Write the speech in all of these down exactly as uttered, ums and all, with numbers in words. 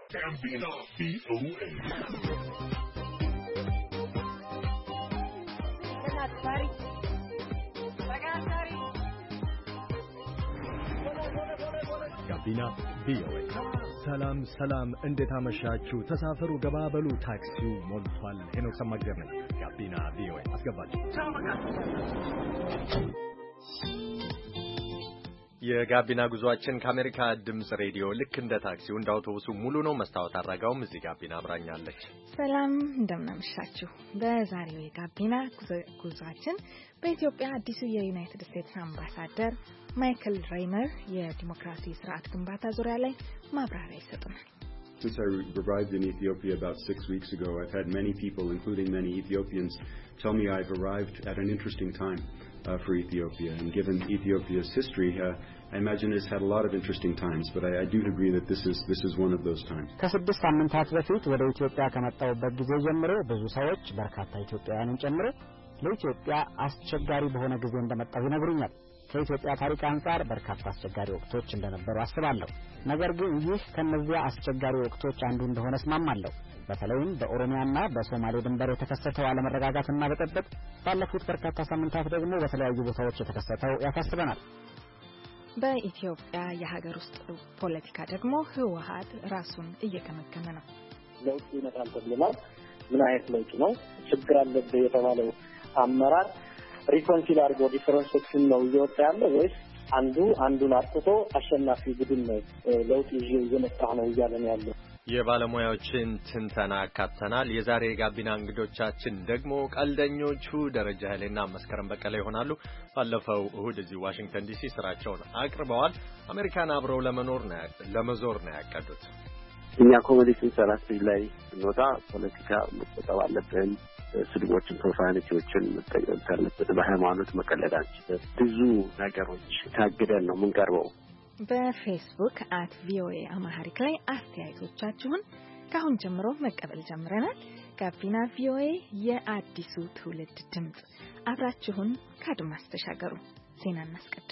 Gambino B O A. ጋቢና ቪኦኤ ሰላም ሰላም፣ እንዴት አመሻችሁ? ተሳፈሩ፣ ገባበሉ፣ ታክሲው ሞልቷል። ሄኖክ ሰማግደር ነኝ። ጋቢና ቪኦኤ አስገባችሁ። የጋቢና ጉዟችን ከአሜሪካ ድምጽ ሬዲዮ ልክ እንደ ታክሲው እንደ አውቶቡሱ ሙሉ ነው። መስታወት አድራጋውም እዚህ ጋቢና አብራኛለች። ሰላም እንደምናመሻችሁ። በዛሬው የጋቢና ጉዟችን በኢትዮጵያ አዲሱ የዩናይትድ ስቴትስ አምባሳደር ማይክል ሬይነር የዲሞክራሲ ስርዓት ግንባታ ዙሪያ ላይ ማብራሪያ ይሰጡናል። Since I arrived in Ethiopia about six weeks ago, I've had many people, including many Ethiopians, tell me I've arrived at an interesting time uh, for Ethiopia. And given Ethiopia's history, uh, I imagine it's had a lot of interesting times, but I, I do agree that this is this is one of those times. ከስድስት ሳምንታት በፊት ወደ ኢትዮጵያ ከመጣሁበት ጊዜ ጀምሮ ብዙ ሰዎች በርካታ ኢትዮጵያውያንን ጨምሮ ለኢትዮጵያ አስቸጋሪ በሆነ ጊዜ እንደመጣሁ ይነግሩኛል። ከኢትዮጵያ ታሪክ አንፃር በርካታ አስቸጋሪ ወቅቶች እንደነበሩ አስባለሁ። ነገር ግን ይህ ከነዚያ አስቸጋሪ ወቅቶች አንዱ እንደሆነ እስማማለሁ። በተለይም በኦሮሚያና በሶማሌ ድንበር የተከሰተው አለመረጋጋትና ብጥብጥ ባለፉት በርካታ ሳምንታት ደግሞ በተለያዩ ቦታዎች የተከሰተው ያሳስበናል። በኢትዮጵያ የሀገር ውስጥ ፖለቲካ ደግሞ ህወሓት ራሱን እየገመገመ ነው። ለውጥ ይመጣል ተብሏል። ምን አይነት ለውጥ ነው? ችግር አለበት የተባለው አመራር ሪኮንሲል አድርጎ ዲፈረንሶችን ነው እየወጣ ያለው ወይስ አንዱ አንዱን አጥቶ አሸናፊ ቡድን ነው ለውጥ ይዞ እየመጣ ነው እያለን ያለው? የባለሙያዎችን ትንተና አካተናል። የዛሬ ጋቢና እንግዶቻችን ደግሞ ቀልደኞቹ ደረጃ ኃይሌና መስከረም በቀለ ይሆናሉ። ባለፈው እሁድ እዚህ ዋሽንግተን ዲሲ ስራቸውን አቅርበዋል። አሜሪካን አብረው ለመኖር ነው ለመዞር ነው ያቀዱት። እኛ ኮሚኒቲ ሰራተኞች ላይ እንወጣ ፖለቲካ መቆጠብ አለብን። ስድቦችን ፕሮፋኒቲዎችን መጠቀም ካለበት በሃይማኖት መቀለዳችን ብዙ ነገሮች ታግደን ነው የምንቀርበው። በፌስቡክ አት ቪኦኤ አማሃሪክ ላይ አስተያየቶቻችሁን ከአሁን ጀምሮ መቀበል ጀምረናል። ጋቢና ቪኦኤ የአዲሱ ትውልድ ድምጽ፣ አብራችሁን ከአድማስ ተሻገሩ። ዜና እናስቀድም።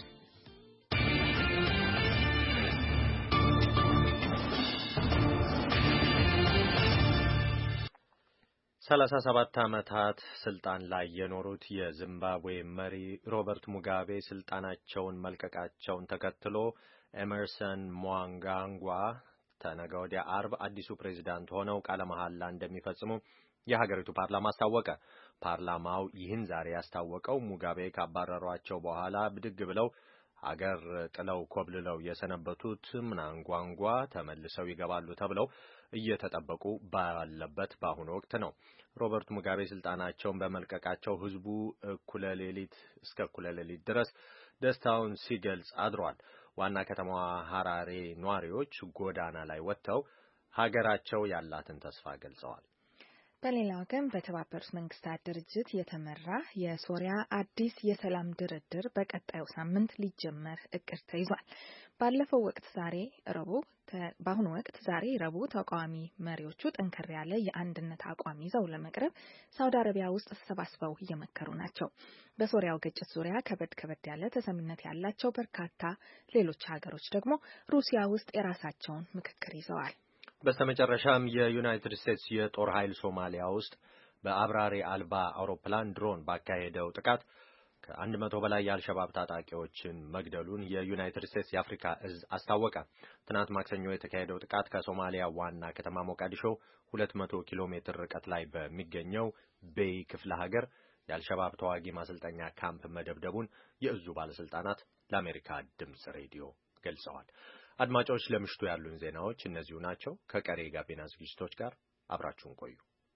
ሰላሳ ሰባት ዓመታት ስልጣን ላይ የኖሩት የዚምባብዌ መሪ ሮበርት ሙጋቤ ስልጣናቸውን መልቀቃቸውን ተከትሎ ኤመርሰን ሙናንጋጓ ተነገ ወዲያ አርብ አዲሱ ፕሬዝዳንት ሆነው ቃለ መሐላ እንደሚፈጽሙ የሀገሪቱ ፓርላማ አስታወቀ። ፓርላማው ይህን ዛሬ ያስታወቀው ሙጋቤ ካባረሯቸው በኋላ ብድግ ብለው ሀገር ጥለው ኮብልለው የሰነበቱት ሙናንጋጓ ተመልሰው ይገባሉ ተብለው እየተጠበቁ ባለበት በአሁኑ ወቅት ነው። ሮበርት ሙጋቤ ስልጣናቸውን በመልቀቃቸው ህዝቡ እኩለ ሌሊት እስከ እኩለ ሌሊት ድረስ ደስታውን ሲገልጽ አድሯል። ዋና ከተማዋ ሐራሬ ነዋሪዎች ጎዳና ላይ ወጥተው ሀገራቸው ያላትን ተስፋ ገልጸዋል። በሌላ ወገን በተባበሩት መንግስታት ድርጅት የተመራ የሶሪያ አዲስ የሰላም ድርድር በቀጣዩ ሳምንት ሊጀመር እቅድ ተይዟል። ባለፈው ወቅት ዛሬ ረቡዕ በአሁኑ ወቅት ዛሬ ረቡዕ ተቃዋሚ መሪዎቹ ጠንከር ያለ የአንድነት አቋም ይዘው ለመቅረብ ሳውዲ አረቢያ ውስጥ ተሰባስበው እየመከሩ ናቸው። በሶሪያው ግጭት ዙሪያ ከበድ ከበድ ያለ ተሰሚነት ያላቸው በርካታ ሌሎች ሀገሮች ደግሞ ሩሲያ ውስጥ የራሳቸውን ምክክር ይዘዋል። በስተመጨረሻም የዩናይትድ ስቴትስ የጦር ኃይል ሶማሊያ ውስጥ በአብራሪ አልባ አውሮፕላን ድሮን ባካሄደው ጥቃት ከአንድ መቶ በላይ የአልሸባብ ታጣቂዎችን መግደሉን የዩናይትድ ስቴትስ የአፍሪካ እዝ አስታወቀ። ትናንት ማክሰኞ የተካሄደው ጥቃት ከሶማሊያ ዋና ከተማ ሞቃዲሾ ሁለት መቶ ኪሎ ሜትር ርቀት ላይ በሚገኘው ቤይ ክፍለ ሀገር የአልሸባብ ተዋጊ ማሰልጠኛ ካምፕ መደብደቡን የእዙ ባለስልጣናት ለአሜሪካ ድምጽ ሬዲዮ ገልጸዋል። አድማጮች፣ ለምሽቱ ያሉን ዜናዎች እነዚሁ ናቸው። ከቀሪ ጋቢና ዝግጅቶች ጋር አብራችሁን ቆዩ።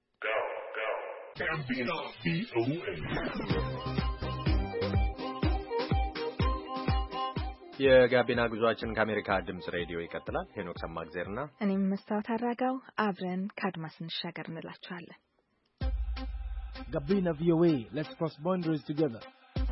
የጋቢና ጉዟችን ከአሜሪካ ድምጽ ሬዲዮ ይቀጥላል። ሄኖክ ሰማግዜርና እኔም መስታወት አድራጋው አብረን ከአድማስ እንሻገር እንላችኋለን። ጋቢና ቪኦኤ let's cross boundaries together።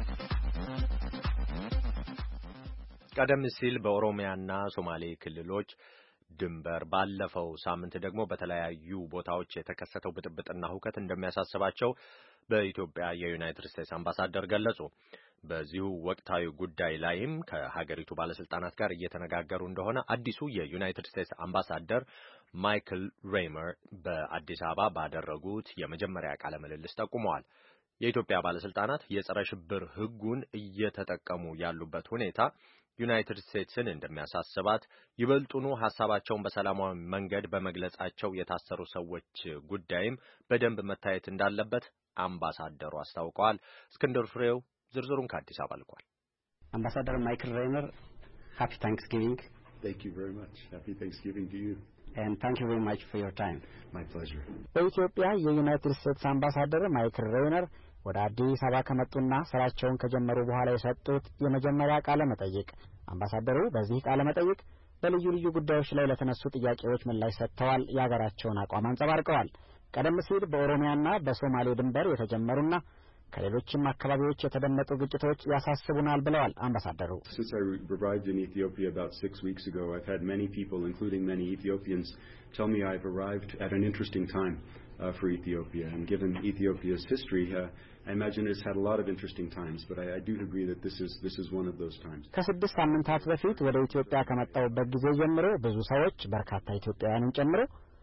ቀደም ሲል በኦሮሚያና ሶማሌ ክልሎች ድንበር ባለፈው ሳምንት ደግሞ በተለያዩ ቦታዎች የተከሰተው ብጥብጥና ሁከት እንደሚያሳስባቸው በኢትዮጵያ የዩናይትድ ስቴትስ አምባሳደር ገለጹ። በዚሁ ወቅታዊ ጉዳይ ላይም ከሀገሪቱ ባለስልጣናት ጋር እየተነጋገሩ እንደሆነ አዲሱ የዩናይትድ ስቴትስ አምባሳደር ማይክል ሬይመር በአዲስ አበባ ባደረጉት የመጀመሪያ ቃለ ምልልስ ጠቁመዋል። የኢትዮጵያ ባለስልጣናት የጸረ ሽብር ሕጉን እየተጠቀሙ ያሉበት ሁኔታ ዩናይትድ ስቴትስን እንደሚያሳስባት፣ ይበልጡኑ ሐሳባቸውን በሰላማዊ መንገድ በመግለጻቸው የታሰሩ ሰዎች ጉዳይም በደንብ መታየት እንዳለበት አምባሳደሩ አስታውቀዋል። እስክንድር ፍሬው ዝርዝሩን ከአዲስ አበባ ልኳል። አምባሳደር ማይክል ሬይመር ሃፒ ታንክስጊቪንግ። Thank you very much. Happy Thanksgiving to you. And thank you very much for your time. My pleasure. በኢትዮጵያ የዩናይትድ ስቴትስ አምባሳደር ማይክል ሬይመር ወደ አዲስ አበባ ከመጡና ስራቸውን ከጀመሩ በኋላ የሰጡት የመጀመሪያ ቃለ መጠይቅ። አምባሳደሩ በዚህ ቃለ መጠይቅ በልዩ ልዩ ጉዳዮች ላይ ለተነሱ ጥያቄዎች ምላሽ ሰጥተዋል። የሀገራቸውን አቋም አንጸባርቀዋል። ቀደም ሲል በኦሮሚያና በሶማሌ ድንበር የተጀመሩና ከሌሎችም አካባቢዎች የተደመጡ ግጭቶች ያሳስቡናል ብለዋል አምባሳደሩ። Since I arrived in Ethiopia about six weeks ago, I've had many people, including many Ethiopians, tell me I've arrived at an interesting time uh, for Ethiopia. And given Ethiopia's history, uh, I imagine it's had a lot of interesting times, but I, I do agree that this is this is one of those times. ከስድስት ሳምንታት በፊት ወደ ኢትዮጵያ ከመጣሁበት ጊዜ ጀምሮ ብዙ ሰዎች በርካታ ኢትዮጵያውያንን ጨምሮ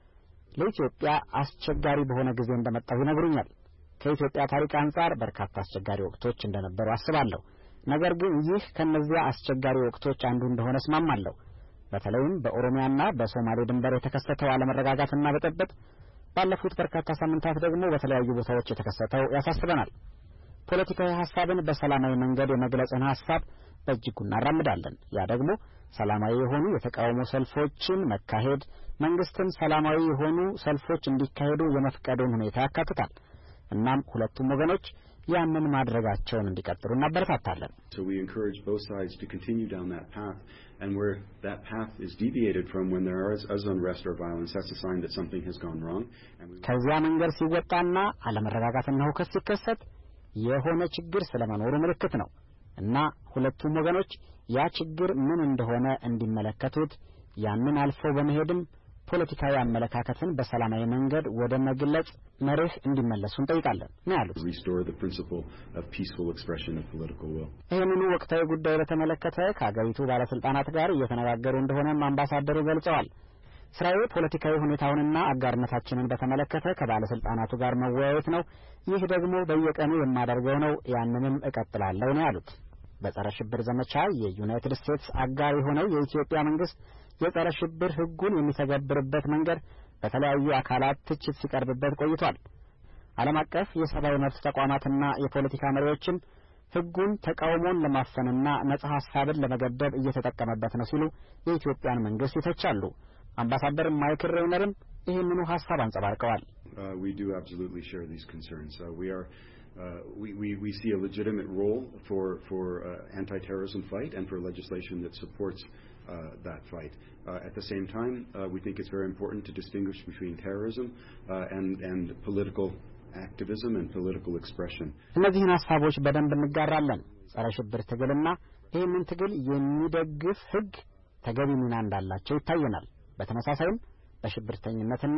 ለኢትዮጵያ አስቸጋሪ በሆነ ጊዜ እንደመጣሁ ይነግሩኛል። ከኢትዮጵያ ታሪክ አንጻር በርካታ አስቸጋሪ ወቅቶች እንደነበሩ አስባለሁ። ነገር ግን ይህ ከነዚያ አስቸጋሪ ወቅቶች አንዱ እንደሆነ ስማማለሁ። በተለይም በኦሮሚያና በሶማሌ ድንበር የተከሰተው አለመረጋጋትና ብጥብጥ፣ ባለፉት በርካታ ሳምንታት ደግሞ በተለያዩ ቦታዎች የተከሰተው ያሳስበናል። ፖለቲካዊ ሐሳብን በሰላማዊ መንገድ የመግለጽን ሐሳብ በእጅጉ እናራምዳለን። ያ ደግሞ ሰላማዊ የሆኑ የተቃውሞ ሰልፎችን መካሄድ፣ መንግስትም ሰላማዊ የሆኑ ሰልፎች እንዲካሄዱ የመፍቀዱን ሁኔታ ያካትታል። እናም ሁለቱም ወገኖች ያንን ማድረጋቸውን እንዲቀጥሉ እናበረታታለን። So we encourage both sides to continue down that path, and where that path is deviated from when there is, is unrest or violence, that's a sign that something has gone wrong. And we ከዚያ መንገድ ሲወጣና አለመረጋጋትና ሁከት ሲከሰት የሆነ ችግር ስለመኖሩ ምልክት ነው እና ሁለቱም ወገኖች ያ ችግር ምን እንደሆነ እንዲመለከቱት ያንን አልፈው በመሄድም ፖለቲካዊ አመለካከትን በሰላማዊ መንገድ ወደ መግለጽ መርህ እንዲመለሱ እንጠይቃለን ነው ያሉት። restore the principle of peaceful expression of political will. ይህንኑ ወቅታዊ ጉዳይ በተመለከተ ከሀገሪቱ ባለስልጣናት ጋር እየተነጋገሩ እንደሆነም አምባሳደሩ ገልጸዋል። ስራዬ ፖለቲካዊ ሁኔታውንና አጋርነታችንን በተመለከተ ከባለስልጣናቱ ጋር መወያየት ነው። ይህ ደግሞ በየቀኑ የማደርገው ነው። ያንንም እቀጥላለሁ ነው ያሉት። በጸረ ሽብር ዘመቻ የዩናይትድ ስቴትስ አጋር የሆነው የኢትዮጵያ መንግስት የጸረ ሽብር ሕጉን የሚተገብርበት መንገድ በተለያዩ አካላት ትችት ሲቀርብበት ቆይቷል። ዓለም አቀፍ የሰብአዊ መብት ተቋማትና የፖለቲካ መሪዎችም ሕጉን ተቃውሞን ለማፈንና ነጻ ሐሳብን ለመገደብ እየተጠቀመበት ነው ሲሉ የኢትዮጵያን መንግስት ይተቻሉ። አምባሳደር ማይክል ሬይመርም ይህንኑ ሐሳብ አንጸባርቀዋል። Uh, we do absolutely share these concerns. Uh, we are Uh, we, we, we see a legitimate role for, for uh, anti-terrorism fight and for legislation that supports uh, that fight. Uh, at the same time, uh, we think it's very important to distinguish between terrorism uh, and, and political activism and political expression. እነዚህን ሐሳቦች በደንብ እንጋራለን። ጸረ ሽብር ትግልና ይህንን ትግል የሚደግፍ ሕግ ተገቢ ሚና እንዳላቸው ይታየናል። በተመሳሳይም በሽብርተኝነትና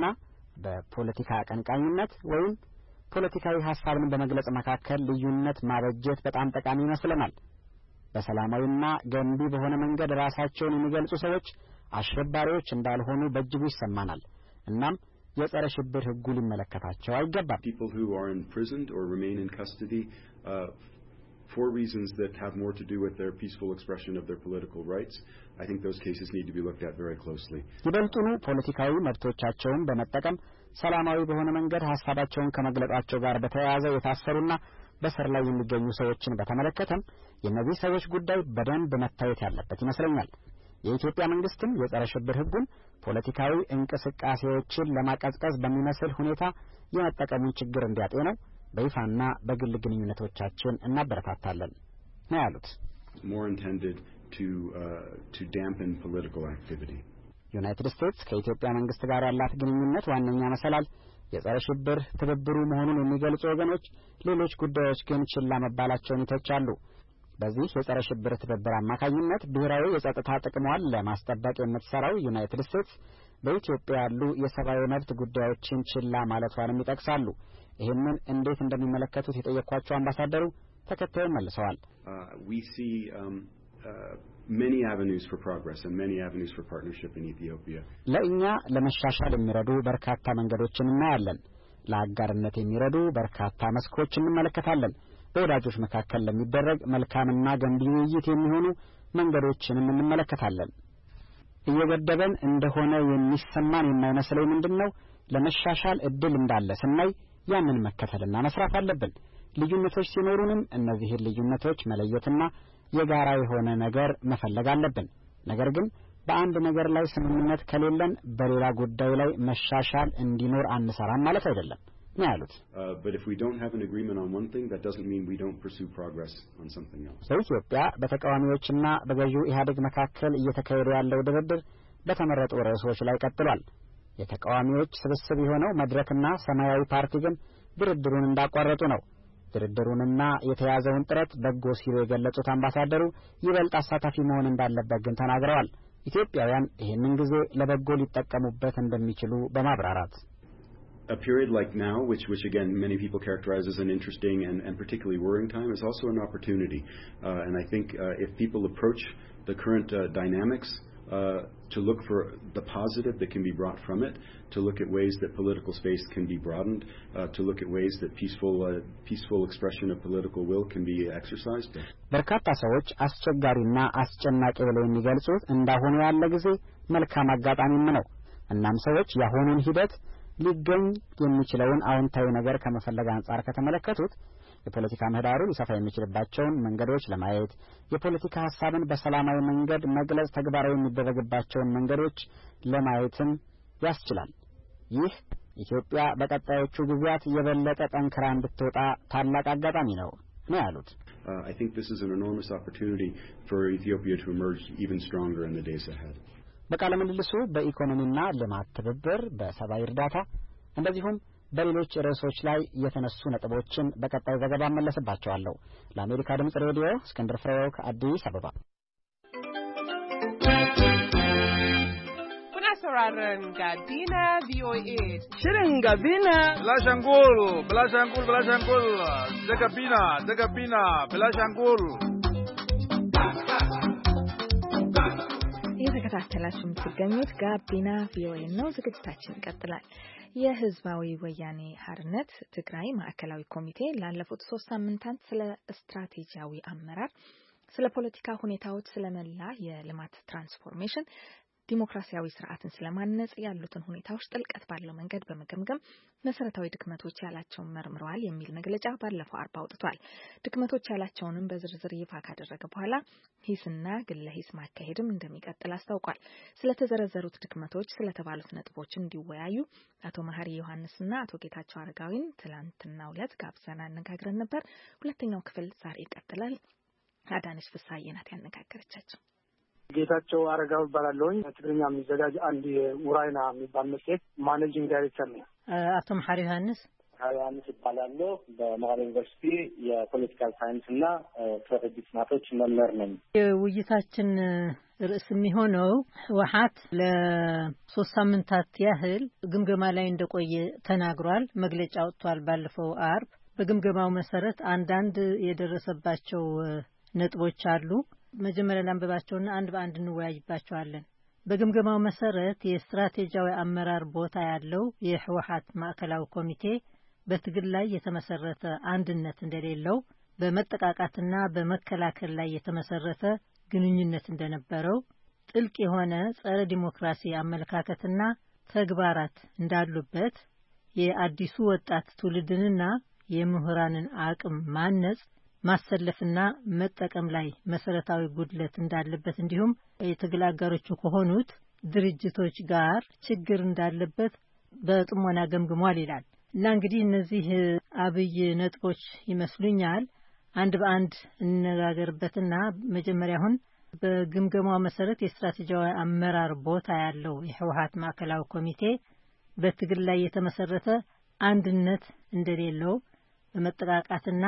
በፖለቲካ አቀንቃኝነት ወይም ፖለቲካዊ ሐሳብን በመግለጽ መካከል ልዩነት ማበጀት በጣም ጠቃሚ ይመስለናል። በሰላማዊና ገንቢ በሆነ መንገድ ራሳቸውን የሚገልጹ ሰዎች አሸባሪዎች እንዳልሆኑ በእጅጉ ይሰማናል። እናም የጸረ ሽብር ሕጉ ሊመለከታቸው አይገባም። People who are imprisoned or remain in custody uh, for reasons that have more to do with their peaceful expression of their political rights, I think those cases need to be looked at very closely. ይበልጡኑ ፖለቲካዊ መብቶቻቸውን በመጠቀም ሰላማዊ በሆነ መንገድ ሐሳባቸውን ከመግለጻቸው ጋር በተያያዘ የታሰሩና በስር ላይ የሚገኙ ሰዎችን በተመለከተም የእነዚህ ሰዎች ጉዳይ በደንብ መታየት ያለበት ይመስለኛል። የኢትዮጵያ መንግስትም የጸረ ሽብር ሕጉን ፖለቲካዊ እንቅስቃሴዎችን ለማቀዝቀዝ በሚመስል ሁኔታ የመጠቀሙን ችግር እንዲያጤነው በይፋና በግል ግንኙነቶቻችን እናበረታታለን ነው ያሉት። More intended to uh, to dampen political activity. ዩናይትድ ስቴትስ ከኢትዮጵያ መንግስት ጋር ያላት ግንኙነት ዋነኛ መሰላል የጸረ ሽብር ትብብሩ መሆኑን የሚገልጹ ወገኖች ሌሎች ጉዳዮች ግን ችላ መባላቸውን ይተቻሉ። በዚህ የጸረ ሽብር ትብብር አማካኝነት ብሔራዊ የጸጥታ ጥቅሟን ለማስጠበቅ የምትሰራው ዩናይትድ ስቴትስ በኢትዮጵያ ያሉ የሰብአዊ መብት ጉዳዮችን ችላ ማለቷንም ይጠቅሳሉ። ይህንን እንዴት እንደሚመለከቱት የጠየኳቸው አምባሳደሩ ተከታዩን መልሰዋል። we see um, uh, many avenues for progress and many avenues for partnership in Ethiopia. ለእኛ ለመሻሻል የሚረዱ በርካታ መንገዶችን እናያለን። ለአጋርነት የሚረዱ በርካታ መስኮችን እንመለከታለን። በወዳጆች መካከል ለሚደረግ መልካምና ገንቢ ውይይት የሚሆኑ መንገዶችንም እንመለከታለን። እየገደበን እንደሆነ የሚሰማን የማይመስለው ምንድነው? ለመሻሻል እድል እንዳለ ስናይ ያንን መከተልና መስራት አለብን። ልዩነቶች ሲኖሩንም እነዚህን ልዩነቶች መለየትና የጋራ የሆነ ነገር መፈለግ አለብን። ነገር ግን በአንድ ነገር ላይ ስምምነት ከሌለን በሌላ ጉዳይ ላይ መሻሻል እንዲኖር አንሰራም ማለት አይደለም ነው ያሉት። but if we don't have an agreement on one thing that doesn't mean we don't pursue progress on something else. በኢትዮጵያ በተቃዋሚዎችና በገዢው ኢህአዴግ መካከል እየተካሄደ ያለው ድርድር በተመረጡ ርዕሶች ላይ ቀጥሏል። የተቃዋሚዎች ስብስብ የሆነው መድረክና ሰማያዊ ፓርቲ ግን ድርድሩን እንዳቋረጡ ነው። ድርድሩንና የተያዘውን ጥረት በጎ ሲሉ የገለጹት አምባሳደሩ ይበልጥ አሳታፊ መሆን እንዳለበት ግን ተናግረዋል። ኢትዮጵያውያን ይህንን ጊዜ ለበጎ ሊጠቀሙበት እንደሚችሉ በማብራራት A period like now, which, which again many people characterize as an interesting and, and particularly worrying time, is also an opportunity. Uh, and I think uh, if people approach the current uh, dynamics uh, to look for the positive that can be brought from it, to look at ways that political space can be broadened, uh, to look at ways that peaceful, uh, peaceful expression of political will can be exercised. በርካታ ሰዎች አስቸጋሪና አስጨናቂ ብለው የሚገልጹት እንዳሁኑ ያለ ጊዜ መልካም አጋጣሚም ነው። እናም ሰዎች ያሁኑን ሂደት ሊገኝ የሚችለውን አዎንታዊ ነገር ከመፈለግ አንጻር ከተመለከቱት የፖለቲካ ምህዳሩ ሊሰፋ የሚችልባቸውን መንገዶች ለማየት የፖለቲካ ሐሳብን በሰላማዊ መንገድ መግለጽ ተግባራዊ የሚደረግባቸውን መንገዶች ለማየትም ያስችላል። ይህ ኢትዮጵያ በቀጣዮቹ ጊዜያት የበለጠ ጠንክራ እንድትወጣ ታላቅ አጋጣሚ ነው ነው ያሉት። uh, I think this is an enormous opportunity for Ethiopia to emerge even stronger in the days ahead. በቃለ ምልልሱ በኢኮኖሚና ልማት ትብብር፣ በሰብአዊ እርዳታ እንደዚሁም በሌሎች ርዕሶች ላይ የተነሱ ነጥቦችን በቀጣይ ዘገባ መለስባቸዋለሁ። ለአሜሪካ ድምጽ ሬዲዮ እስክንድር ፍሬው ከአዲስ አበባ። sauraron Gabina V O A. Shirin Gabina. Bilashangul, Bilashangul, Bilashangul. Da Gabina, da Gabina, Bilashangul. እየተከታተላችሁ የምትገኙት ጋቢና ቪኦኤ ነው። ዝግጅታችን ይቀጥላል። የህዝባዊ ወያኔ ሓርነት ትግራይ ማዕከላዊ ኮሚቴ ላለፉት ሶስት ሳምንታት ስለ ስትራቴጂያዊ አመራር፣ ስለ ፖለቲካ ሁኔታዎች፣ ስለ መላ የልማት ትራንስፎርሜሽን ዲሞክራሲያዊ ስርዓትን ስለማነጽ ያሉትን ሁኔታዎች ጥልቀት ባለው መንገድ በመገምገም መሰረታዊ ድክመቶች ያላቸውን መርምረዋል የሚል መግለጫ ባለፈው አርብ አውጥቷል። ድክመቶች ያላቸውንም በዝርዝር ይፋ ካደረገ በኋላ ሂስና ግለ ሂስ ማካሄድም እንደሚቀጥል አስታውቋል። ስለተዘረዘሩት ድክመቶች ስለተባሉት ነጥቦች እንዲወያዩ አቶ መሐሪ ዮሐንስና አቶ ጌታቸው አረጋዊን ትላንትናው ዕለት ጋብዘን አነጋግረን ነበር። ሁለተኛው ክፍል ዛሬ ይቀጥላል። አዳነች ፍሳዬ ናት ያነጋገረቻቸው። ጌታቸው አረጋው ይባላልኝ። ትግርኛ የሚዘጋጅ አንድ ውራይና የሚባል መጽሔት ማኔጂንግ ዳይሬክተር ነኝ። አቶ መሐሪ ዮሐንስ ዮሐንስ ይባላለሁ። በመቀሌ ዩኒቨርሲቲ የፖለቲካል ሳይንስ እና ስትራቴጂ ጥናቶች መምህር ነኝ። የውይይታችን ርዕስ የሚሆነው ህወሓት ለሶስት ሳምንታት ያህል ግምገማ ላይ እንደቆየ ተናግሯል። መግለጫ ወጥቷል ባለፈው አርብ። በግምገማው መሰረት አንዳንድ የደረሰባቸው ነጥቦች አሉ። መጀመሪያ ላንብባቸውና አንድ በአንድ እንወያይባቸዋለን። በግምገማው መሰረት የስትራቴጂያዊ አመራር ቦታ ያለው የህወሓት ማዕከላዊ ኮሚቴ በትግል ላይ የተመሰረተ አንድነት እንደሌለው፣ በመጠቃቃትና በመከላከል ላይ የተመሰረተ ግንኙነት እንደነበረው፣ ጥልቅ የሆነ ጸረ ዲሞክራሲ አመለካከትና ተግባራት እንዳሉበት፣ የአዲሱ ወጣት ትውልድንና የምሁራንን አቅም ማነጽ ማሰለፍና መጠቀም ላይ መሰረታዊ ጉድለት እንዳለበት እንዲሁም የትግል አጋሮቹ ከሆኑት ድርጅቶች ጋር ችግር እንዳለበት በጥሞና ገምግሟል ይላል። እና እንግዲህ እነዚህ አብይ ነጥቦች ይመስሉኛል። አንድ በአንድ እንነጋገርበትና መጀመሪያ አሁን በግምገማው መሰረት የስትራቴጂያዊ አመራር ቦታ ያለው የህወሓት ማዕከላዊ ኮሚቴ በትግል ላይ የተመሰረተ አንድነት እንደሌለው፣ በመጠቃቃትና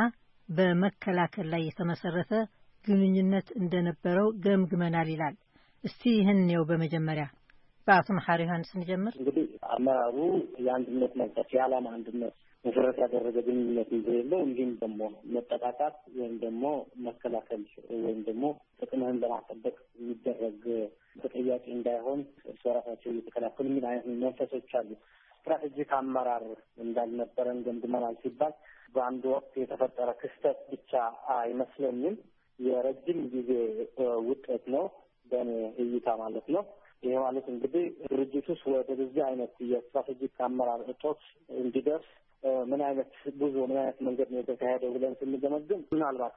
በመከላከል ላይ የተመሰረተ ግንኙነት እንደነበረው ገምግመናል ይላል። እስቲ ይህን ነው በመጀመሪያ በአቶ መሐሪ ዮሐንስ እንጀምር። እንግዲህ አመራሩ የአንድነት መንፈስ፣ የዓላማ አንድነት መሰረት ያደረገ ግንኙነት እንደሌለው እንዲሁም ደግሞ መጠቃቃት ወይም ደግሞ መከላከል ወይም ደግሞ ጥቅምህን ለማስጠበቅ የሚደረግ ተጠያቂ እንዳይሆን እርስ በራሳቸው እየተከላከሉ ምን አይነት መንፈሶች አሉ። ስትራቴጂክ አመራር እንዳልነበረን ገምግመናል ሲባል በአንድ ወቅት የተፈጠረ ክስተት ብቻ አይመስለኝም። የረጅም ጊዜ ውጤት ነው በእኔ እይታ ማለት ነው። ይሄ ማለት እንግዲህ ድርጅት ውስጥ ወደ በዚህ አይነት የስትራቴጂክ አመራር እጦት እንዲደርስ ምን አይነት ብዙ ምን አይነት መንገድ ነው የተካሄደው ብለን ስንገመግም ምናልባት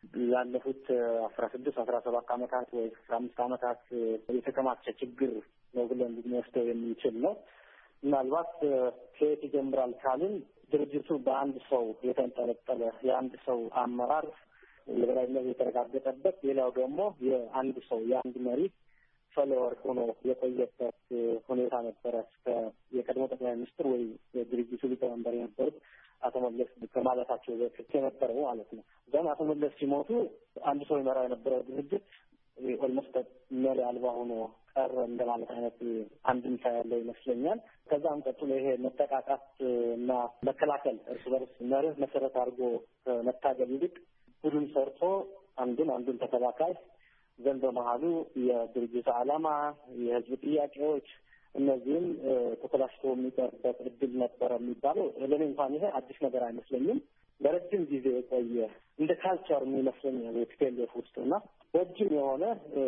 ያለፉት አስራ ስድስት አስራ ሰባት ዓመታት ወይ አስራ አምስት ዓመታት የተከማቸ ችግር ነው ብለን ልንወስደው የምንችል ነው። ምናልባት ከየት ይጀምራል ካልን ድርጅቱ በአንድ ሰው የተንጠለጠለ የአንድ ሰው አመራር የበላይነት የተረጋገጠበት፣ ሌላው ደግሞ የአንድ ሰው የአንድ መሪ ፎሎወር ሆኖ የቆየበት ሁኔታ ነበረ። እስከ የቀድሞ ጠቅላይ ሚኒስትር ወይ የድርጅቱ ሊቀመንበር የነበሩት አቶ መለስ ከማለታቸው በፊት የነበረው ማለት ነው። ግን አቶ መለስ ሲሞቱ አንድ ሰው ይመራ የነበረው ድርጅት ኦልሞስት መሪ አልባ ሆኖ ቀረ እንደማለት አይነት አንድምታ ያለው ይመስለኛል። ከዛም ቀጥሎ ይሄ መጠቃቃት እና መከላከል እርስ በርስ መርህ መሰረት አድርጎ መታገል ይልቅ ቡድን ሰርቶ አንዱን አንዱን ተከላካይ ዘንድ በመሀሉ የድርጅቱ ዓላማ፣ የህዝብ ጥያቄዎች እነዚህም ተኮላሽቶ የሚቀርበት እድል ነበረ የሚባለው ለኔ እንኳን ይሄ አዲስ ነገር አይመስለኝም። ለረጅም ጊዜ የቆየ እንደ ካልቸር የሚመስለኛል የቲፒኤልኤፍ ውስጥና ረጅም የሆነ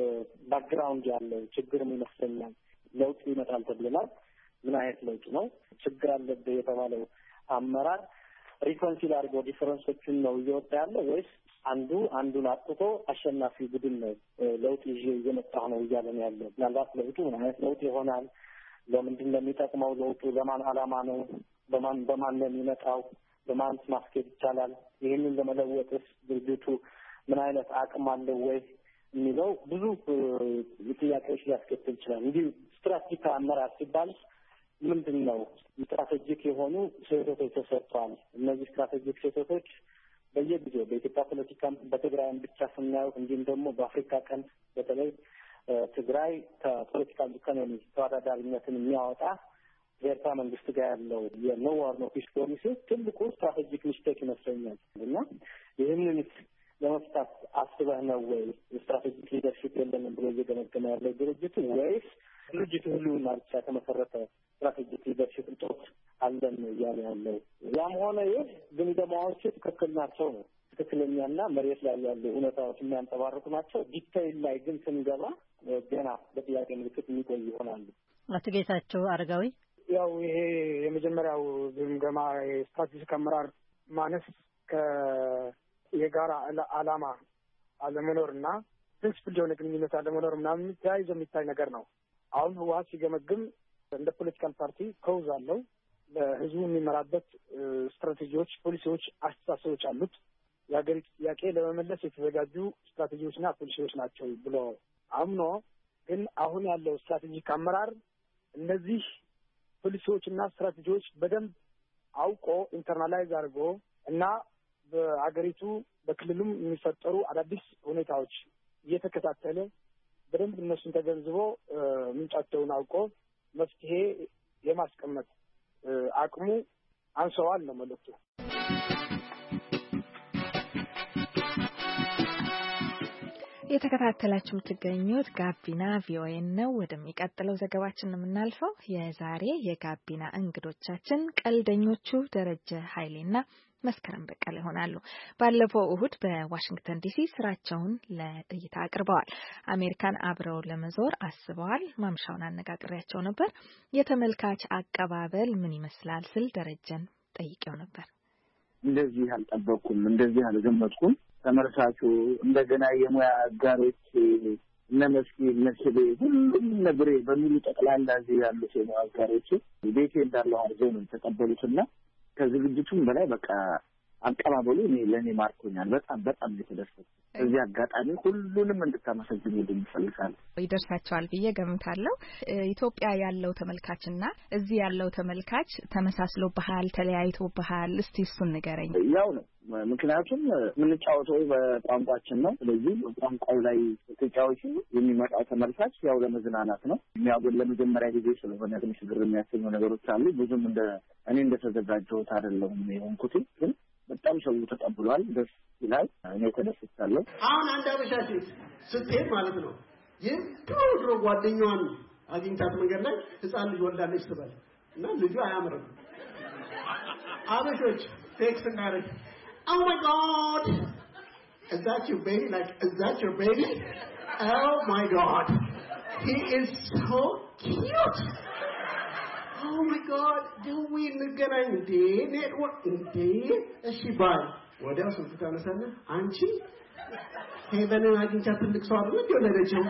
ባክግራውንድ ያለው ችግርም ይመስለኛል። ለውጥ ይመጣል ተብለናል። ምን አይነት ለውጥ ነው? ችግር አለበት የተባለው አመራር ሪኮንሲል አድርጎ ዲፈረንሶችን ነው እየወጣ ያለው ወይስ አንዱ አንዱን አጥቶ አሸናፊ ቡድን ነው ለውጥ ይዤ እየመጣሁ ነው እያለ ነው ያለው? ምናልባት ለውጡ ምን አይነት ለውጥ ይሆናል? ለምንድን ነው የሚጠቅመው? ለውጡ ለማን ዓላማ ነው? በማን በማን ነው የሚመጣው? በማን ማስኬድ ይቻላል? ይህንን ለመለወጥስ ድርጅቱ ምን አይነት አቅም አለው ወይ የሚለው ብዙ ጥያቄዎች ሊያስከትል ይችላል። እንዲህ ስትራቴጂክ አመራር ሲባል ምንድን ነው? ስትራቴጂክ የሆኑ ስህተቶች ተሰርተዋል። እነዚህ ስትራቴጂክ ስህተቶች በየጊዜው በኢትዮጵያ ፖለቲካም በትግራይም ብቻ ስናየው እንዲሁም ደግሞ በአፍሪካ ቀንድ በተለይ ትግራይ ከፖለቲካል ኢኮኖሚ ተወዳዳሪነትን የሚያወጣ የኤርትራ መንግስት ጋር ያለው የኖ ዋር ኖ ፒስ ፖሊሲ ትልቁ ስትራቴጂክ ሚስቴክ ይመስለኛል እና ይህንን ለመፍታት አስበህ ነው ወይ ስትራቴጂክ ሊደርሽፕ የለንም ብሎ እየገመገመ ያለው ድርጅቱ ወይስ ድርጅቱ ህልውና ብቻ የተመሰረተ ስትራቴጂክ ሊደርሽፕ እጦት አለን እያለ ያለው? ያም ሆነ ይህ ግምገማዎቹ ትክክል ናቸው ነው ትክክለኛና መሬት ላይ ያሉ እውነታዎች የሚያንጸባርቁ ናቸው። ዲቴይል ላይ ግን ስንገባ ገና በጥያቄ ምልክት የሚቆይ ይሆናሉ። አቶ ጌታቸው አረጋዊ፣ ያው ይሄ የመጀመሪያው ግምገማ የስትራቴጂክ አመራር ማነስ ከየጋራ ዓላማ አለመኖርና ፕሪንሲፕል የሆነ ግንኙነት አለመኖር ምናምን ተያይዞ የሚታይ ነገር ነው። አሁን ህወሓት ሲገመግም እንደ ፖለቲካል ፓርቲ ከውዝ አለው፣ ለህዝቡ የሚመራበት ስትራቴጂዎች፣ ፖሊሲዎች፣ አስተሳሰቦች አሉት። የሀገሪቱ ጥያቄ ለመመለስ የተዘጋጁ ስትራቴጂዎችና ፖሊሲዎች ናቸው ብሎ አምኖ ግን አሁን ያለው ስትራቴጂክ አመራር እነዚህ ፖሊሲዎችና ስትራቴጂዎች በደንብ አውቆ ኢንተርናላይዝ አድርጎ እና በሀገሪቱ በክልሉም የሚፈጠሩ አዳዲስ ሁኔታዎች እየተከታተለ በደንብ እነሱን ተገንዝቦ ምንጫቸውን አውቆ መፍትሄ የማስቀመጥ አቅሙ አንሰዋል ነው መልእክቱ። የተከታተላችሁ የምትገኙት ጋቢና ቪኦኤ ነው። ወደሚቀጥለው ዘገባችን የምናልፈው የዛሬ የጋቢና እንግዶቻችን ቀልደኞቹ ደረጀ ኃይሌና መስከረም በቀለ ይሆናሉ። ባለፈው እሁድ በዋሽንግተን ዲሲ ስራቸውን ለእይታ አቅርበዋል። አሜሪካን አብረው ለመዞር አስበዋል። ማምሻውን አነጋግሬያቸው ነበር። የተመልካች አቀባበል ምን ይመስላል ስል ደረጀን ጠይቄው ነበር። እንደዚህ አልጠበቅኩም፣ እንደዚህ አልገመትኩም። ተመልካቹ እንደገና የሙያ አጋሮች እነ መስኪ መስቤ ሁሉም ነብሬ በሚሉ ጠቅላላ እዚህ ያሉት የሙያ አጋሮች ቤቴ እንዳለው አርዘው ነው የተቀበሉትና ከዝግጅቱም በላይ በቃ አቀባበሉ እኔ ለኔ ማርኮኛል። በጣም በጣም የተደሰተ እዚህ አጋጣሚ ሁሉንም እንድታመሰግኑ እንፈልጋለን። ይደርሳቸዋል ብዬ ገምታለሁ። ኢትዮጵያ ያለው ተመልካችና እዚህ ያለው ተመልካች ተመሳስሎ ባህል ተለያይቶ ባህል እስቲ እሱን ንገረኝ። ያው ነው ምክንያቱም የምንጫወተው በቋንቋችን ነው። ስለዚህ ቋንቋው ላይ ተጫዋቹ የሚመጣው ተመልካች ያው ለመዝናናት ነው። የሚያጎል ለመጀመሪያ ጊዜ ስለሆነ ትንሽ ግር የሚያሰኙ ነገሮች አሉ። ብዙም እንደ እኔ እንደተዘጋጀሁት አይደለም የሆንኩት ግን በጣም ሰው ተቀብሏል። ደስ ይላል። እኔ ተደስቻለሁ። አሁን አንድ አበሻ ሴት ስትሄድ ማለት ነው የድሮ ድሮ ጓደኛዋን አግኝታት መንገድ ላይ ህፃን ልጅ ወልዳለች ትበል እና ልጁ አያምርም። አበሾች ቴክስት እናደርግ Oh my God! Is that your baby? Like, is that your baby? Oh my God! He is so cute! Oh my God! Do we get a day? Network day? Is she by? What else is it on the Auntie? Hey, then I can chat to the sort of your little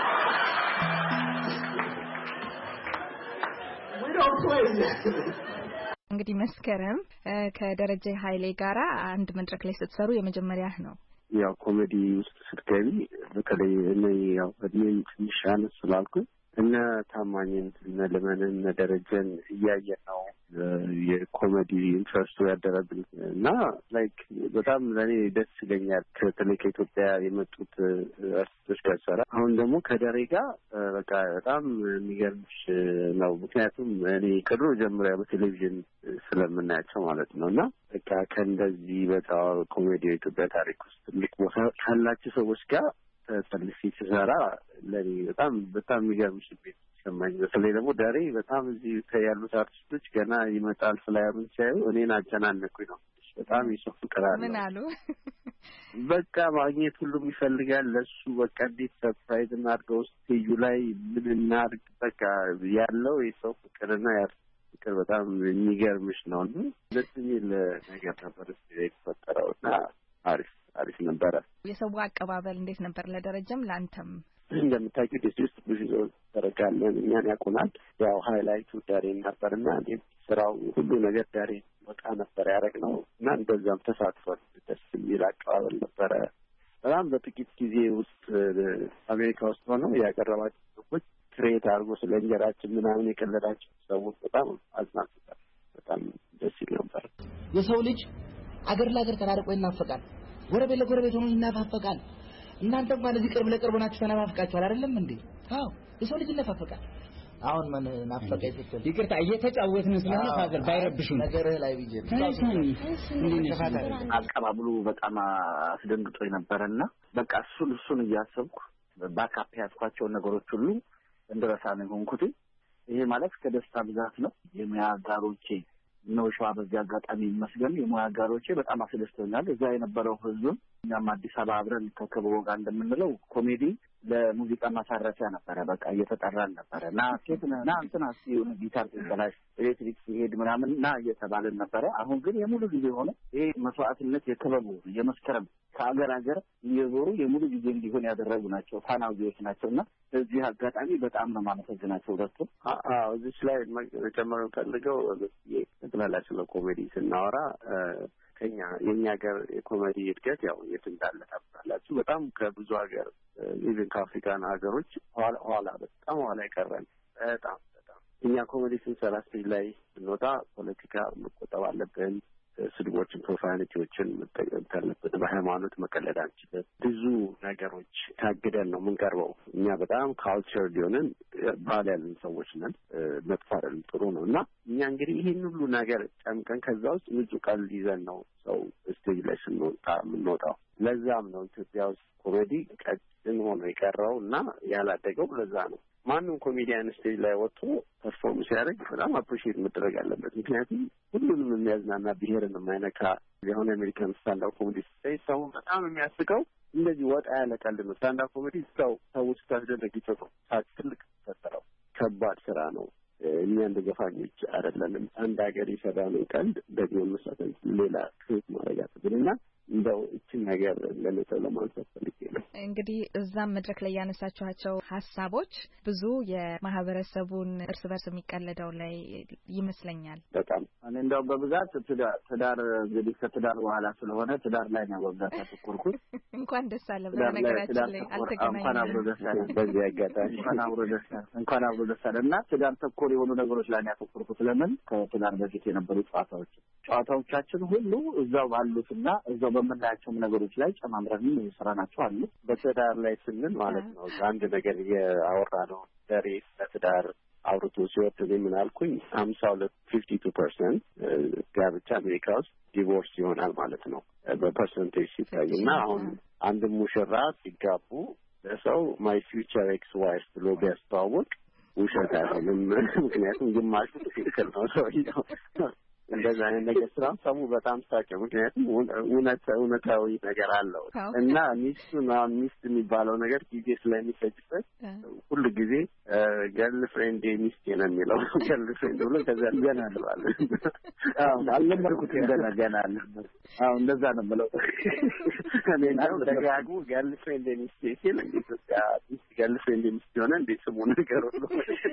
We don't play this. እንግዲህ መስከረም ከደረጀ ኃይሌ ጋራ አንድ መድረክ ላይ ስትሰሩ የመጀመሪያ ነው። ያው ኮሜዲ ውስጥ ስትገቢ በተለይ እኔ ያው በድሜም ትንሽ አነስ ስላልኩ እነ ታማኝን እነ ለመንን እነ ደረጀን እያየን ነው የኮሜዲ ኢንትረስቱ ያደረብን እና ላይክ በጣም ለኔ ደስ ይለኛል። ከተለይ ከኢትዮጵያ የመጡት አርቲስቶች ጋር ሰራ አሁን ደግሞ ከደሬ ጋር በቃ በጣም የሚገርምሽ ነው። ምክንያቱም እኔ ከድሮ ጀምሮ በቴሌቪዥን ስለምናያቸው ማለት ነው እና በቃ ከእንደዚህ በጣም ኮሜዲ የኢትዮጵያ ታሪክ ውስጥ ትልቅ ቦታ ካላቸው ሰዎች ጋር ተሰልፊ ሲሰራ ለኔ በጣም በጣም የሚገርም ስሜት ሰማኝ። በተለይ ደግሞ ዳሬ በጣም እዚህ ያሉት አርቲስቶች ገና ይመጣል ፍላየሩን ሲያዩ እኔን አጨናነቁኝ ነው። በጣም የሰው ፍቅር አለ። ምን አሉ? በቃ ማግኘት ሁሉም ይፈልጋል። ለሱ በቃ እንዴት ሰርፕራይዝ እናድርገው ስቴጁ ላይ ምን እናድርግ በቃ ያለው የሰው ፍቅርና የአርቲስት ፍቅር በጣም የሚገርምሽ ነው። ደስ የሚል ነገር ነበር የተፈጠረው እና አሪፍ አሪፍ ነበረ። የሰው አቀባበል እንዴት ነበር? ለደረጀም ላንተም እንደምታውቂው ደስ ውስጥ ብዙ ሰው ተረጋለን እኛን ያቆናል። ያው ሃይላይቱ ዳሬ ነበርና እኔም ስራው ሁሉ ነገር ዳሬ ወጣ ነበር ያደረግነው እና እንደዛም ተሳትፏል። ደስ የሚል አቀባበል ነበረ። በጣም በጥቂት ጊዜ ውስጥ አሜሪካ ውስጥ ሆነው ያቀረባቸው ሰዎች ክሬት አድርጎ ስለ እንጀራችን ምናምን የቀለዳቸው ሰዎች በጣም አዝናንቶታል። በጣም ደስ ይል ነበር። የሰው ልጅ አገር ለአገር ተራርቆ ይናፈቃል። ጎረቤት ለጎረቤት ሆኖ ይናፋፈቃል። እናንተም ማለት ቅርብ ለቅርብ ናችሁ ተናፋፍቃችኋል አይደለም እንዴ? አዎ የሰው ልጅ ይናፋፈቃል። አሁን ምን ናፈቀ ይተከል ይቅርታ እየተጫወትን ስለሆነ ፋዘር ባይረብሹን ነገር ላይ ቢጀ አቀባብሉ በጣም አስደንግጦኝ ነበርና በቃ እሱን እሱን እያሰብኩ ባካፕ ያስኳቸው ነገሮች ሁሉ እንደረሳ ነው ሆንኩት። ይሄ ማለት ከደስታ ብዛት ነው። የሙያ አጋሮቼ ነው ሸዋ በዚህ አጋጣሚ መስገን የሙያ አጋሮቼ በጣም አስደስተውኛል። እዛ የነበረው ህዝብ እኛም አዲስ አበባ አብረን ከከበቦ ጋር እንደምንለው ኮሜዲ ለሙዚቃ ማሳረፊያ ነበረ። በቃ እየተጠራን ነበረ ና ሴት ና እንትና ሲሆን ጊታር ሲበላሽ ኤሌክትሪክ ሲሄድ ምናምን ና እየተባለን ነበረ። አሁን ግን የሙሉ ጊዜ ሆነ። ይሄ መስዋዕትነት የከበቡ የመስከረም ከአገር ሀገር እየዞሩ የሙሉ ጊዜ እንዲሆን ያደረጉ ናቸው። ፋናዊዎች ናቸውና እዚህ አጋጣሚ በጣም ነው ማመሰግናቸው ሁለቱ። አዎ እዚህ ላይ መጨመር ፈልገው ጠቅላላ ስለ ኮሜዲ ስናወራ ከኛ የኛ ሀገር የኮሜዲ እድገት ያው የት እንዳለ ታውቃላችሁ። በጣም ከብዙ ሀገር ኢቭን ከአፍሪካን ሀገሮች ኋላ ኋላ በጣም ኋላ ይቀራል። በጣም በጣም እኛ ኮሜዲ ስንሰራ ስቴጅ ላይ ስንወጣ ፖለቲካ መቆጠብ አለብን። ስድቦችን ፕሮፋኒቲዎችን መጠቀም ካለብን በሃይማኖት መቀለድ አንችልም። ብዙ ነገሮች ታግደን ነው የምንቀርበው። እኛ በጣም ካልቸር ሊሆንን ባህል ያለን ሰዎች ነን። መጥፎ አይደለም ጥሩ ነው እና እኛ እንግዲህ ይህን ሁሉ ነገር ጨምቀን ከዛ ውስጥ ንጹህ ቀልድ ይዘን ነው ሰው ስቴጅ ላይ ስንወጣ የምንወጣው። ለዛም ነው ኢትዮጵያ ውስጥ ኮሜዲ ቀጭን ሆኖ የቀረው እና ያላደገው ለዛ ነው። ማንም ኮሜዲያን ስቴጅ ላይ ወጥቶ ፐርፎርም ሲያደርግ በጣም አፕሪሺየት መደረግ አለበት። ምክንያቱም ሁሉንም የሚያዝናና ብሔርን የማይነካ የሆነ አሜሪካን ስታንዳፕ ኮሜዲ ስታይ ሰው በጣም የሚያስቀው እንደዚህ ወጣ ያለ ቀልድ ነው። ስታንዳፕ ኮሜዲ ሰው ሰው ስታስደነግ ይጮህ ትልቅ ፈጠረው ከባድ ስራ ነው። እኛ እንደ ዘፋኞች አይደለንም። አንድ ሀገር የሰራነው ቀልድ ደግሞ መስራት ሌላ ክሬት ማድረግ አለብንና እንደው እቺን ነገር ለለተው ለማንሳት ፈልጌ ነው። እንግዲህ እዛም መድረክ ላይ ያነሳችኋቸው ሐሳቦች ብዙ የማህበረሰቡን እርስ በርስ የሚቀለደው ላይ ይመስለኛል። በጣም እኔ እንደው በብዛት ትዳር እንግዲህ ከትዳር በኋላ ስለሆነ ትዳር ላይ ነው በብዛት አተኮርኩት። እንኳን ደስ አለ በነገራችን ላይ አልተገናኘንም። እንኳን አብሮ ደስ አለ በዚህ አጋጣሚ እንኳን አብሮ ደስ አለ እንኳን አብሮ ደስ አለ እና ትዳር ተኮር የሆኑ ነገሮች ላይ ያተኮርኩት ለምን ከትዳር በፊት የነበሩ ጨዋታዎች ጨዋታዎቻችን ሁሉ እዛው ባሉትና እዛው በመናያቸው ነገሮች ላይ ጨማምረን እየሰራናቸው አሉ። በትዳር ላይ ስንል ማለት ነው አንድ ነገር ያወራ ነው ደሬ በትዳር አውርቶ ሲወጥ ምን አልኩኝ ሀምሳ ሁለት ፊፍቲ ቱ ፐርሰንት ጋብቻ አሜሪካ ውስጥ ዲቮርስ ይሆናል ማለት ነው በፐርሰንቴጅ ሲታይና አሁን አንድ ሙሽራ ሲጋቡ ለሰው ማይ ፊውቸር ኤክስ ዋይፍ ብሎ ቢያስተዋውቅ ውሸት አይሆንም። ምክንያቱም ግማሹ ትክክል ነው ሰውየው እንደዛ አይነት ነገር ስራም ሰሙ በጣም ሳቀ። ምክንያቱም እውነት እውነታዊ ነገር አለው እና ሚስቱ ነው ሚስት የሚባለው ነገር ጊዜ ስለሚፈጅበት ሁሉ ጊዜ ገርል ፍሬንድ ሚስት ነው የሚለው ገርል ፍሬንድ ብሎ ከዛ ገና አልባለ አዎ አልለመድኩት ገና ገና አለ አዎ እንደዛ ነው ብለው ከኔና ደጋጉ ገርል ፍሬንድ ሚስት ሲል እንግዲህ ሚስት ገርል ፍሬንድ ሚስት ሆነ እንዴ ስሙ ነገር ሁሉ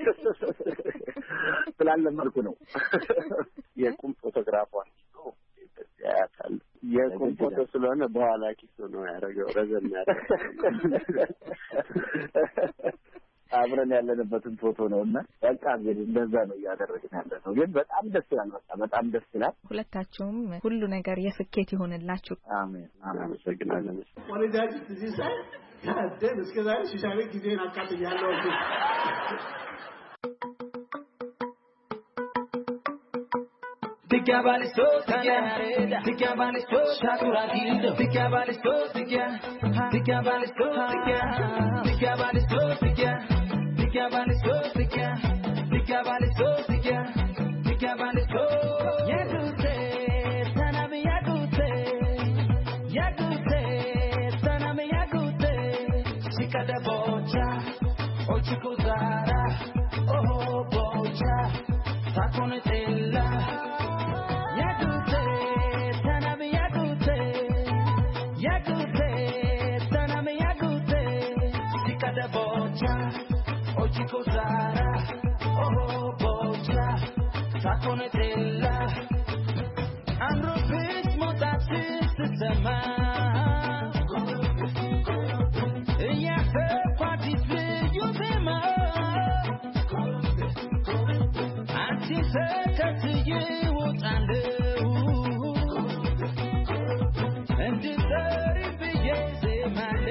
ስላለመድኩ ነው። የቁም ፎቶግራፏን ነው ያታል የቁም ፎቶ ስለሆነ በኋላ ኪሱ ነው ያደረገው ረዘም ያደረገው አብረን ያለንበትን ፎቶ ነውና በቃ እንግዲህ እንደዛ ነው ያደረግን ያለነው። ግን በጣም ደስ ይላል በቃ በጣም ደስ ይላል። ሁለታችሁም ሁሉ ነገር የስኬት ይሁንላችሁ። አሜን አሜን። አመሰግናለሁ። ወለዳጅ እዚህ ሳይ ታደም እስከዛሬ ሽሻቤ ጊዜን አቃጥያለሁ። Tika balisto, tika, tika balisto, shakura gildo. Tika balisto, tika, tika balisto, tika, tika balisto, tika, tika balisto, tika, tika balisto, tika, tika balisto. Yagute, sanami yagute, yagute, sanami yagute. Shikada bocha, ochikuzara, oh bocha, sakone tella. Kozara, oh bocha, sakonetella, andro pismo taxis sema, ya se quadisle yuzema, anti se katiye utande, anti se ribiye zemale.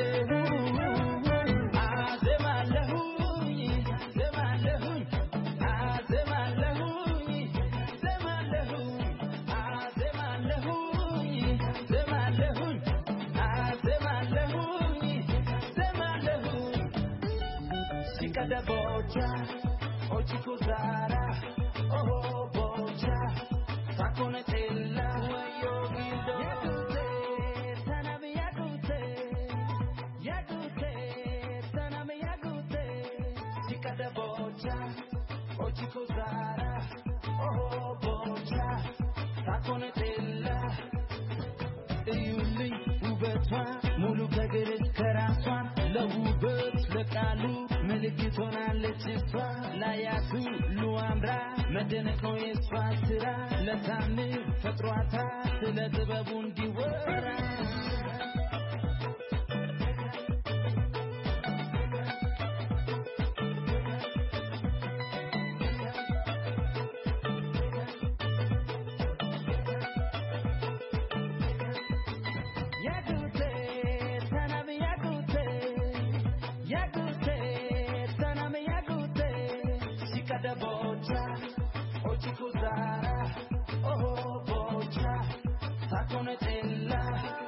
Kada bocha, ochikuzara, oh bocha, sakonetella, wayo gildo. Yagute, sanami yagute, yagute, sanami yagute. Kada bocha, ochikuzara, oh bocha, sakonetella. Yuli ubetwa, mulu kagere karaswa, lawubet lekalu. ምልክት ሆናለች እሷ ላያቱ ሉአምራ መደነቅ ነው የእሷ ስራ ለታምር ፈጥሯታ ስለ ጥበቡ እንዲወራ ochikuzara, oh bocha, sakonetella.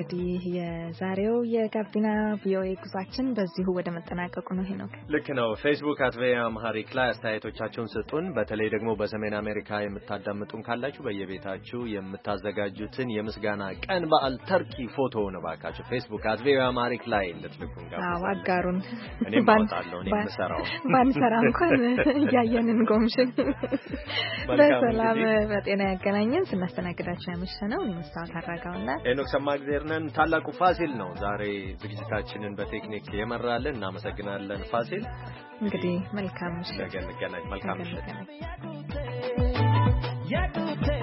እንግዲህ የዛሬው የጋቢና ቪኦኤ ጉዟችን በዚሁ ወደ መጠናቀቁ ነው። ሄኖክ ልክ ነው። ፌስቡክ አት ቪኦኤ አምሃሪክ ላይ አስተያየቶቻችሁን ስጡን። በተለይ ደግሞ በሰሜን አሜሪካ የምታዳምጡን ካላችሁ በየቤታችሁ የምታዘጋጁትን የምስጋና ቀን በዓል ተርኪ ፎቶ ነው ባካችሁ ፌስቡክ አት ቪኦኤ አምሃሪክ ላይ እንድትልኩን ጋር አዎ አጋሩን። እኔም አወጣለሁ እኔም የምሰራው ባንሰራ እንኳን እያየንን ጎምሽን በሰላም በጤና ያገናኘን። ስናስተናግዳችሁ ያመሸነው መስታወት አራጋውና ሄኖክ ሰማግዜርነን። ታላቁ ፋሲል ነው ዛሬ ዝግጅታችንን በቴክኒክ የመራልን። እናመሰግናለን ፋሲል። እንግዲህ መልካም ምሽት። ነገ እንገናኝ። መልካም ምሽት።